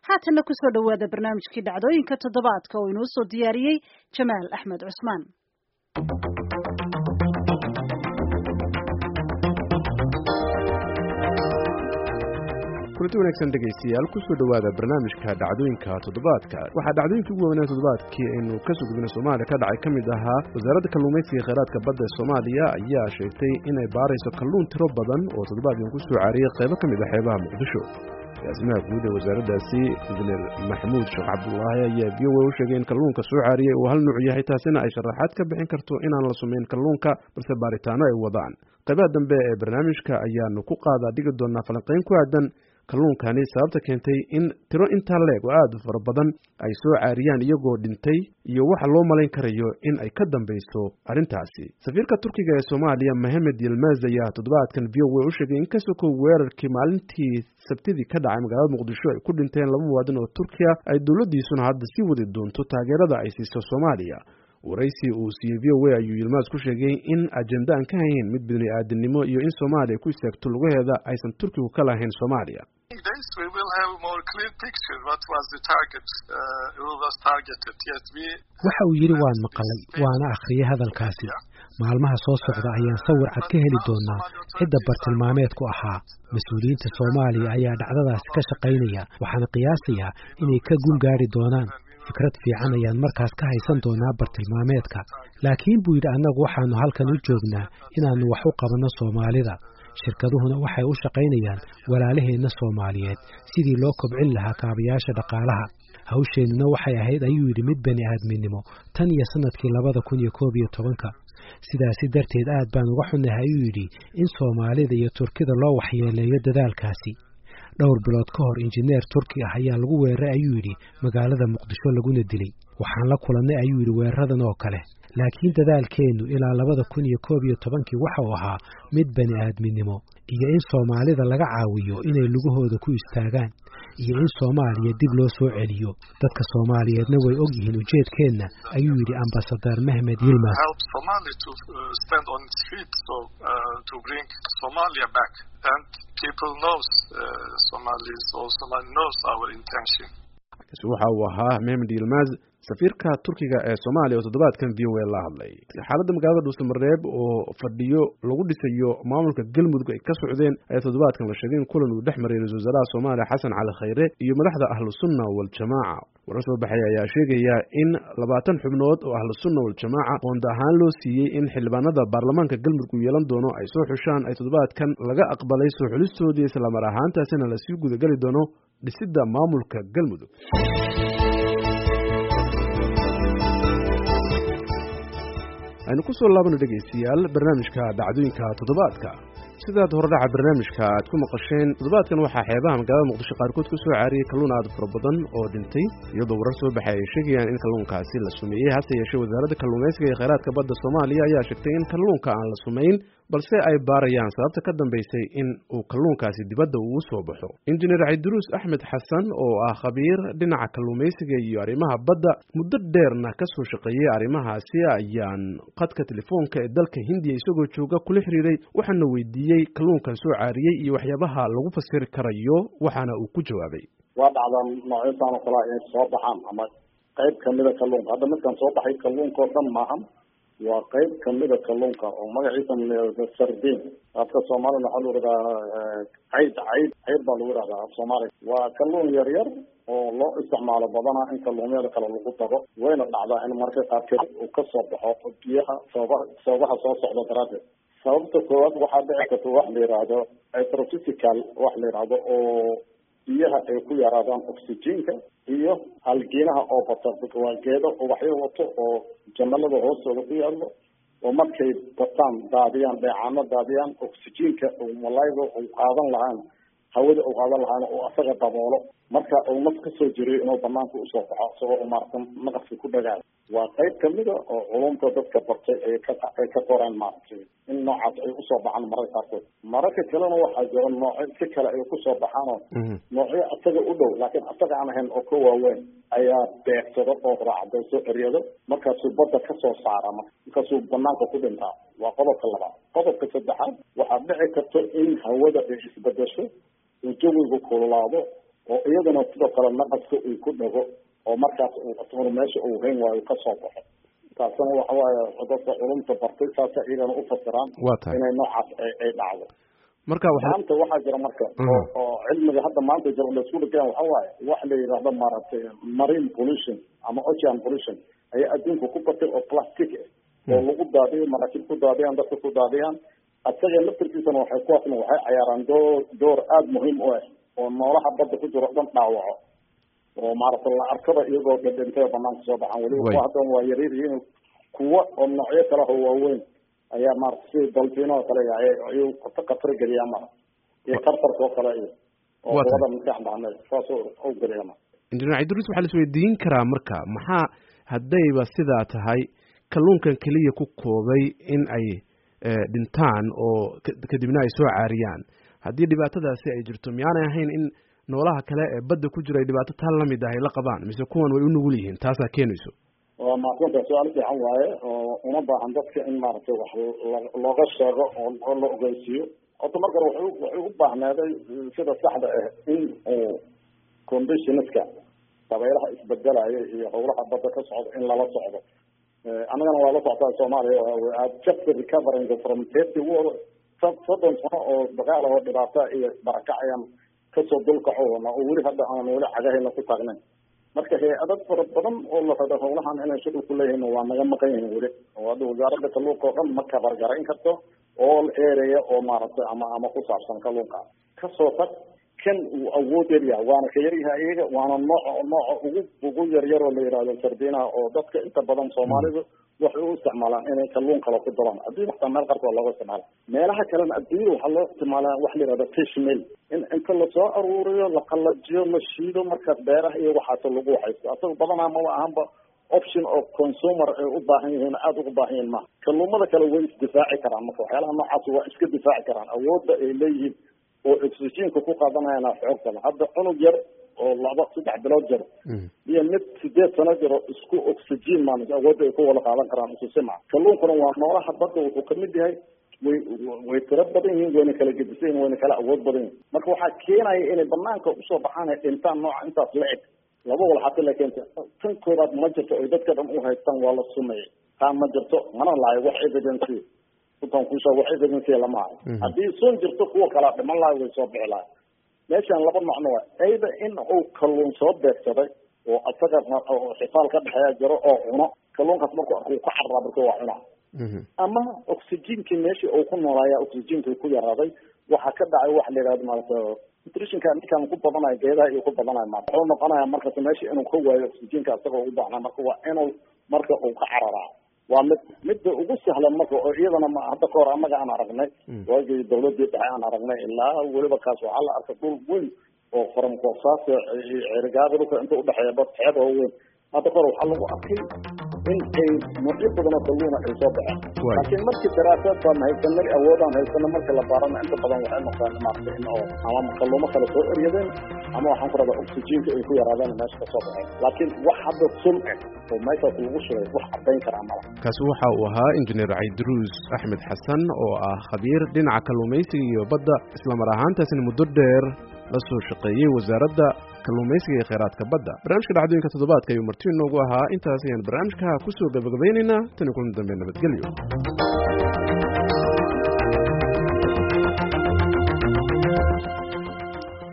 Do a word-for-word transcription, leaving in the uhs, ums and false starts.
haatana ku soo dhawaada barnaamijkii dhacdooyinka toddobaadka oo inoo soo diyaariyey Jamaal Axmed Cusmaan. kulanti wanaagsan dhegaystayaal ku soo dhawaada barnaamijka dhacdooyinka toddobaadka. waxaa dhacdooyinkii ugu waaweynaa toddobaadkii aynu ka soo gudbinay Soomaaliya ka dhacay ka mid ahaa wasaaradda kalluumaysiga iyo kheyraadka badda ee Soomaaliya ayaa sheegtay inay baarayso kalluun tiro badan oo toddobaadkan ku soo caariyay qaybo ka mid ah xeebaha Muqdisho. Raasmaha guud ee wasaaraddaasi Injineer Maxamuud Sheekh Cabdullaahi ayaa V O A u sheegay in kalluunka soo caariyay uu hal nuuc yahay, taasina ay sharaxaad ka bixin karto inaan la sumeyn kalluunka balse baaritaano ay wadaan. qaybaha dambe ee barnaamijka ayaanu ku qaadaa dhigi doonaa falanqayn ku aadan kalluunkani sababta keentay in tiro intaa leeg oo aad u fara badan ay soo caariyaan iyagoo dhintay iyo waxa loo malayn karayo in ay ka dambayso arrintaasi. safiirka Turkiga ee Soomaaliya Mohamed Yilmaz ayaa toddobaadkan V O A u sheegay in kasoo weerarkii maalintii Sabtidii ka dhacay magaalada Muqdisho ay ku dhinteen laba muwaadin oo Turkiya ay dawladdiisuna hadda sii wadi doonto taageerada ay siiso Soomaaliya. waraysi uu siiyey V O A ayuu Yilmaz ku sheegay in ajenda aan ka hayn mid bini'aadanimo iyo in Soomaaliya ku istaagto lugaheeda aysan Turkigu ka lahayn Soomaaliya. waxa uu yidhi waan maqalay waana akhriyay hadalkaasi. maalmaha soo socda ayaan sawir cad ka heli doonaa cidda bartilmaameedku ahaa. mas-uuliyiinta Soomaaliya ayaa dhacdadaasi ka shaqaynaya, waxaana qiyaasayaa inay ka guul gaari doonaan. fikrad fiican ayaan markaas ka haysan doonaa bartilmaameedka, laakiin buu yidhi annagu waxaanu halkan u joognaa inaannu wax u qabanno Soomaalida. shirkaduhuna waxay u shaqaynayaan walaalaheenna Soomaaliyeed sidii loo kobcin lahaa kaabayaasha dhaqaalaha. hawsheennuna waxay ahayd ayuu yidhi mid bani aadminimo tan iyo sanadkii labada kun iyo koob iyo tobanka. sidaasi darteed aad baan uga xunnahay ayuu yidhi in Soomaalida iyo Turkida loo waxyeeleeyo dadaalkaasi. dhowr bilood ka hor injineer Turki ah ayaa lagu weeraray ayuu yidhi magaalada Muqdisho laguna dilay. waxaan la kulannay ayuu yidhi weeraradan oo kale, laakiin dadaalkeennu ilaa labada kun iyo koob iyo tobankii waxa uu ahaa mid bani aadminimo iyo in Soomaalida laga caawiyo inay lugahooda ku istaagaan iyo in Soomaaliya dib loo soo celiyo. dadka Soomaaliyeedna way og yihiin ujeedkeenna ayuu yidhi Ambassador Mohamed Yilmaz. People knows uh, Somalis or Somali knows our intention. waxa uu ahaa Mohamed Yilmaz, safiirka Turkiga ee Soomaaliya oo toddobaadkan V O A la hadlay. xaaladda magaalada Dhuusamareeb oo fadhiyo lagu dhisayo maamulka Galmudug ay ka socdeen ayaa toddobaadkan la sheegay in kulan uu dhex maray ra'iisul wasaaraha Soomaaliya Xasan Cali Khayre iyo madaxda Ahlus Sunna wal Jamaaca. warar soo baxay ayaa sheegaya in labaatan xubnood oo Ahlus Sunna wal Jamaaca qoonda ahaan loo siiyey in xildhibaanada baarlamaanka Galmudug uu yeelan doono ay soo xushaan ay toddobaadkan laga aqbalay soo xulistoodii isla mar ahaantaasina la sii gudagali doono dhisidda maamulka Galmudug. aynu ku soo laabano dhegaystayaal barnaamijka dhacdooyinka toddobaadka. sidaad horedhaca barnaamijka aad ku maqasheen toddobaadkan waxaa xeebaha magaalada Muqdisho qaarkood ku soo caariyay kalluun aad fara badan oo dhintay, iyadoo warar soo baxay ay sheegayaan in kalluunkaasi la sumeeyey. hase yeeshee wasaaradda kalluumaysiga iyo kheyraadka badda Soomaaliya ayaa sheegtay in kalluunka aan la sumeyn balse ay baarayaan sababta ka dambaysay in uu kalluunkaasi dibadda ugu soo baxo. injineer Cabdiruus Axmed Xasan oo ah khabiir dhinaca kalluumaysiga iyo arrimaha badda muddo dheerna ka soo shaqeeyay arrimahaasi ayaan qadka telefoonka ee dalka Hindiya isagoo jooga kula xiriiray, waxaana weydiiyey kalluunkan soo caariyay iyo waxyaabaha lagu fasiri karayo, waxaana uu ku jawaabay. waa dhacdan noocyadaan kala ay soo baxaan ama qayb kamida kalluunka. hadda midkan soo baxay kalluunka oo dhan maahan, waa qayb kamida kalluunka oo magaciisa la sardin. afka Soomaaliya waxa lagu yiraahdaa cayd cayd cayd baa lagu yiraahdaa af Soomaaliya. waa kalluun yar yar oo loo isticmaalo badanaa in kalluumyada kale lagu daro. wayna dhacdaa in marka qaarkeed uu ka soo baxo biyaha sababaha sababaha soo socda daraadeed. sababta koowaad waxaa dhici karta wax la yiraahdo astrophysical wax la yiraahdo oo biyaha ay ku yaraadaan oxygenka iyo halgeenaha oo bata. waa geedo ubaxyo wato oo jamalada hoostooda ku yaalo oo markay bataan daadiyaan dheecaano daadiyaan oxygenka oo malayga uu qaadan lahaan hawada uu qaadan lahaan oo asaga daboolo marka uu naf ka soo jiray inuu banaanka u soo baxo isagoo u maarsan naqaska ku dhagaa. waa qayb kamid ah oo culumta dadka bartay ay ka ay ka qoraan maartay in noocaas ay usoo baxaan mararka qaarkood. mararka kalena waxaa jira noocyo si kale ay kusoo baxaan noocyo asaga u dhow laakiin asaga aan ahayn oo ka waaweyn ayaa beegsado oo raacdo soo eryado markaasuu badda ka soo saara markaasuu banaanka ku dhintaa. waa qodobka labaad. qodobka saddexaad waxaa dhici karta in hawada ay isbedesho uu jawigu kululaado oo iyadana sidoo kale naqaska uu ku dhago oo markaas uu asaguna meesha uu hayn waayo ka soo baxo taasina waxa waaye dadka culumta bartay saasa iyagana u fasiraan inay noocaas ay dhacdo marka maanta waxaa jira marka oo cilmiga hadda maanta jira la isku dhigeen waxa waaye wax la yiraahdo maaragtay marine pollution ama ocean pollution ayaa adduunka ku batay oo plastic oo lagu daadiyo maraakiib ku daadiyaan dadka ku daadiyaan asaga laftirkiisana waxay kuwaasna waxay cayaaraan door door aada muhiim u ah oo noolaha badda ku jiro dhan dhaawaco oo maaragtay la arkaba iyagoo dhintay banaanka soo baxaan weliba kuwa haddan waa yaryar yihiin kuwa oo noocyo kale oo waaweyn ayaa maaragtay sida dolfiino oo kale ayuu khatar geliyaa mara iyo tartarka oo kale iyo oo wada maskaxda dhacnay saas oo geliyaa mara injineer Idris waxaa la isweydiin karaa marka maxaa haddayba sidaa tahay kalluunkan keliya ku koobay in ay dhintaan oo kadibna ay soo caariyaan haddii dhibaatadaasi ay jirto miyaanay ahayn in noolaha kale ee badda ku jira ay dhibaato taan la mid ah ay la qabaan mise kuwan way u nugul yihiin taasaa keenayso waa maasanta su-aal fiican waaye oo una baahan dadka in maaragtay wax looga sheego oo la ogeysiiyo horta marka waxay waxay u baahneeday sida saxda ah in conditionska dabaylaha isbedelaya iyo howlaha badda ka socda in lala socdo annagana waa la socotaa Soomaaliya waa just recovering from thirty war soddon sano oo dagaal oo dhibaato iyo barakacayaan kasoo dulkacoona oo weli hadda aan weli cagahayna ku taagnayn marka hay-adad fara badan oo la rado howlahan inay shaqo ku leeyihiin waa naga maqan yihiin weli oo hadda wasaaradda kalluunka oo dhan ma kabargarayn karto all area oo maaragtay ama ama ku saabsan kalluunka kasoo tag kan uu awood yaryahay waana ka yaryahay iyaga waana nooc nooca ugu ugu yaryar oo la yidhaahdo sardiinaha oo dadka inta badan soomaalidu waxay u isticmaalaan inay kalluun kale ku daraan adduun xataa meel qarka waa looga isticmaala meelaha kalena adduunyada waxaa loo isticmaalaa wax la yidhahdo fish meal in inta lasoo aruuriyo la qalajiyo la shiido markaas beeraha iyo waxaas lagu waxaysto asaga badanaa maba ahanba option of consumer ay u baahan yihiin aada ugu baahan yihiin maha kalluumada kale way isdifaaci karaan marka waxyaalaha noocaas waa iska difaaci karaan awoodda ay leeyihiin oo oxygenka ku qaadanayana xoog badan hadda cunug yar oo laba saddex bilood jir iyo mid sideed sano jiro isku oxygen maalis awoodda ay ku wada qaadan karaan isu simac kalluunkuna waa noolaha badda wuxuu kamid yahay way way tiro badan yihiin wayna kala gedisan yihiin wayna kala awood badan yihiin marka waxaa keenaya inay banaanka usoo baxaan ay dhintaan nooca intaas la eg laba walxaati la keenta tan koobaad ma jirto ay dadka dhan u haystaan waa la sumeeyey taan ma jirto mana lahayo wax evidence kutan kusha wax evidence lama hayo haddii sun jirto kuwa kala dhiman lahay way soo bixi lahay meeshaan laba macno waa ayda in uu kalluun soo beegsaday oo asaga xifaal ka dhexeeya jiro oo cuno kalluunkaas markuu arkuu ka carraa marka waa cunaa ama oxygenkii meeshii uu ku noolaaya oxygenkii ku yaraaday waxaa ka dhacay wax la yidhahdo maarata nutritionka ninkan ku badanayo geedaha iyo ku badanayo maarata wuxuu noqonaya markas meeshii inuu ka waayo oxygenka asagoo ugu baahnaa marka waa inuu marka uu ka cararaa waa mid midda ugu sahlan marka oo iyadana ma hadda kahor annaga aan aragnay waagii dawladii dhexe aan aragnay ilaa weliba kaas waxaa la arkay dhul weyn oo faramkoosaas cerigaada dhulka inta udhexeeya bad xeeb oo weyn hadda kahor waxaa lagu arkay in ay noocyo badan oo kalluuna ay soo baxeen laakiin markii daraasaad baan haysanay awoodaan haysana marka la baarana inta badan waxay noqdaan maarata in oo ama kalluumo kale soo eryadeen ama waxaan ku rabaa oxygenka ay ku yaraadeen meesha ka soo baxeen laakiin wax hadda sun ah oo meeshaas lagu shugay wax caddayn karaa mala kaasi waxa uu ahaa injineer Idris Axmed Xasan oo ah khabiir dhinaca kalluumaysiga iyo badda isla mar ahaantaasina muddo dheer la soo shaqeeyay wasaaradda kalluumaysiga iyo kheyraadka badda barnaamijka dhacdooyinka toddobaadka ayuu marti inoogu ahaa intaas ayaan barnaamijka ku soo gabagabaynaynaa tan iyo kulan dambe nabadgelyo